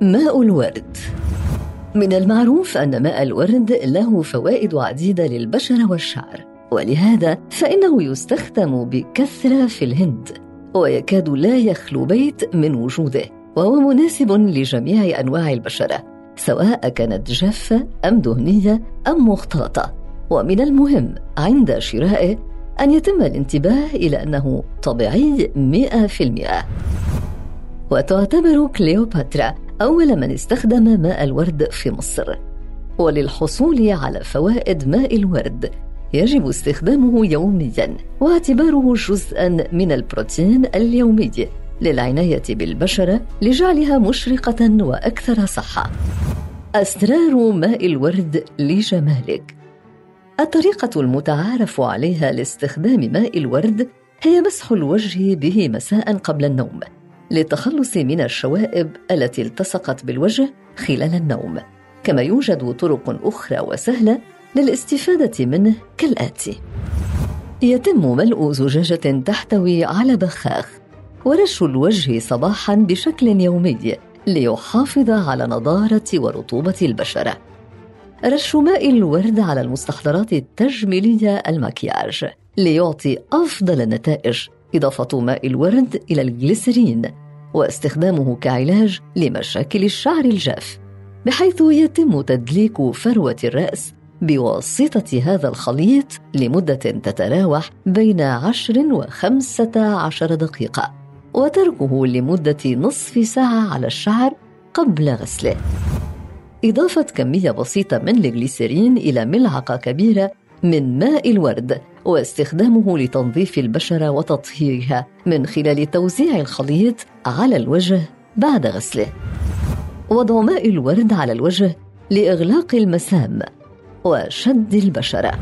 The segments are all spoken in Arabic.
ماء الورد. من المعروف أن ماء الورد له فوائد عديدة للبشرة والشعر، ولهذا فإنه يستخدم بكثرة في الهند، ويكاد لا يخلو بيت من وجوده، وهو مناسب لجميع أنواع البشرة سواء كانت جافة أم دهنية أم مختلطة. ومن المهم عند شرائه أن يتم الانتباه إلى أنه طبيعي 100%. وتعتبر كليوباترا أول من استخدم ماء الورد في مصر. وللحصول على فوائد ماء الورد يجب استخدامه يومياً، واعتباره جزءاً من البروتين اليومي للعناية بالبشرة لجعلها مشرقة وأكثر صحة. أسرار ماء الورد لجمالك. الطريقة المتعارف عليها لاستخدام ماء الورد هي مسح الوجه به مساء قبل النوم للتخلص من الشوائب التي التصقت بالوجه خلال النوم. كما يوجد طرق أخرى وسهلة للاستفادة منه كالآتي: يتم ملء زجاجة تحتوي على بخاخ ورش الوجه صباحاً بشكل يومي ليحافظ على نضارة ورطوبة البشرة. رش ماء الورد على المستحضرات التجميلية المكياج ليعطي أفضل النتائج، إضافة ماء الورد إلى الجليسرين واستخدامه كعلاج لمشاكل الشعر الجاف، بحيث يتم تدليك فروة الرأس بواسطة هذا الخليط لمدة تتراوح بين 10 و15 دقيقة، وتركه لمدة نصف ساعة على الشعر قبل غسله. إضافة كمية بسيطة من الجليسرين إلى ملعقة كبيرة من ماء الورد، واستخدامه لتنظيف البشرة وتطهيرها من خلال توزيع الخليط على الوجه بعد غسله. وضع ماء الورد على الوجه لإغلاق المسام وشد البشرة.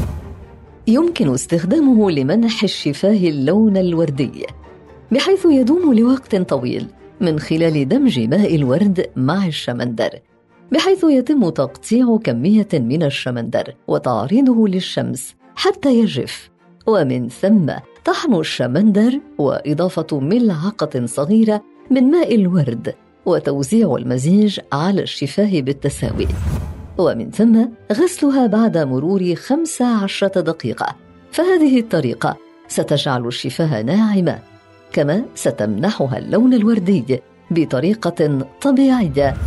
يمكن استخدامه لمنح الشفاه اللون الوردي بحيث يدوم لوقت طويل من خلال دمج ماء الورد مع الشمندر، بحيث يتم تقطيع كمية من الشمندر وتعريضه للشمس حتى يجف، ومن ثم طحن الشمندر وإضافة ملعقة صغيرة من ماء الورد وتوزيع المزيج على الشفاه بالتساوي، ومن ثم غسلها بعد مرور 15 دقيقة. فهذه الطريقة ستجعل الشفاه ناعمة، كما ستمنحها اللون الوردي بطريقة طبيعية.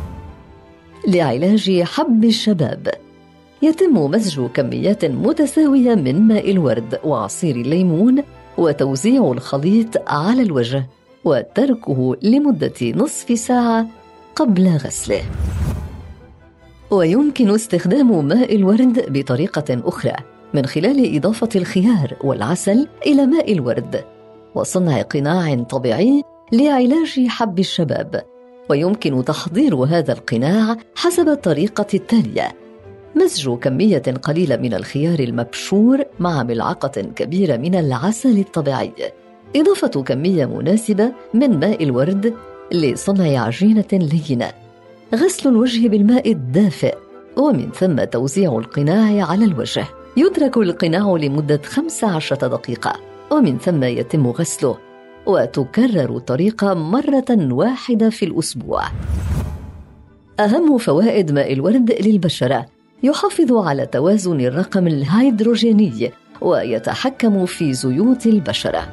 لعلاج حب الشباب، يتم مزج كميات متساوية من ماء الورد وعصير الليمون وتوزيع الخليط على الوجه وتركه لمدة نصف ساعة قبل غسله. ويمكن استخدام ماء الورد بطريقة أخرى من خلال إضافة الخيار والعسل إلى ماء الورد وصنع قناع طبيعي لعلاج حب الشباب. ويمكن تحضير هذا القناع حسب الطريقة التالية: مزج كمية قليلة من الخيار المبشور مع ملعقة كبيرة من العسل الطبيعي، إضافة كمية مناسبة من ماء الورد لصنع عجينة لينة، غسل الوجه بالماء الدافئ، ومن ثم توزيع القناع على الوجه. يترك القناع لمدة 15 دقيقة، ومن ثم يتم غسله، وتكرر الطريقة مرة واحدة في الأسبوع. أهم فوائد ماء الورد للبشرة: يحافظ على توازن الرقم الهيدروجيني ويتحكم في زيوت البشرة.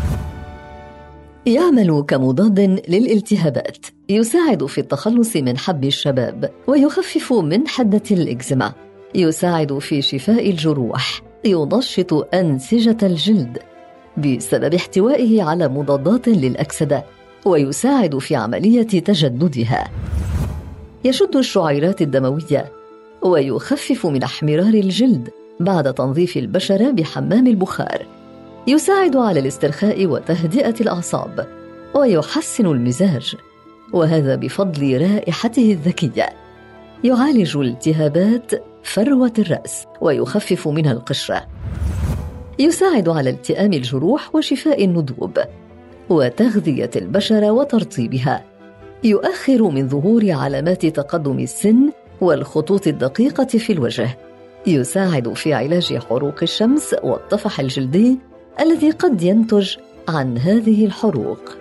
يعمل كمضاد للالتهابات، يساعد في التخلص من حب الشباب ويخفف من حدة الإكزيما، يساعد في شفاء الجروح، ينشط أنسجة الجلد بسبب احتوائه على مضادات للأكسدة، ويساعد في عملية تجددها، يشد الشعيرات الدموية، ويخفف من احمرار الجلد بعد تنظيف البشرة بحمام البخار، يساعد على الاسترخاء وتهدئة الأعصاب، ويحسن المزاج، وهذا بفضل رائحته الذكية، يعالج التهابات فروة الرأس ويخفف منها القشرة، يساعد على التئام الجروح وشفاء الندوب وتغذية البشرة وترطيبها، يؤخر من ظهور علامات تقدم السن والخطوط الدقيقة في الوجه، يساعد في علاج حروق الشمس والطفح الجلدي الذي قد ينتج عن هذه الحروق.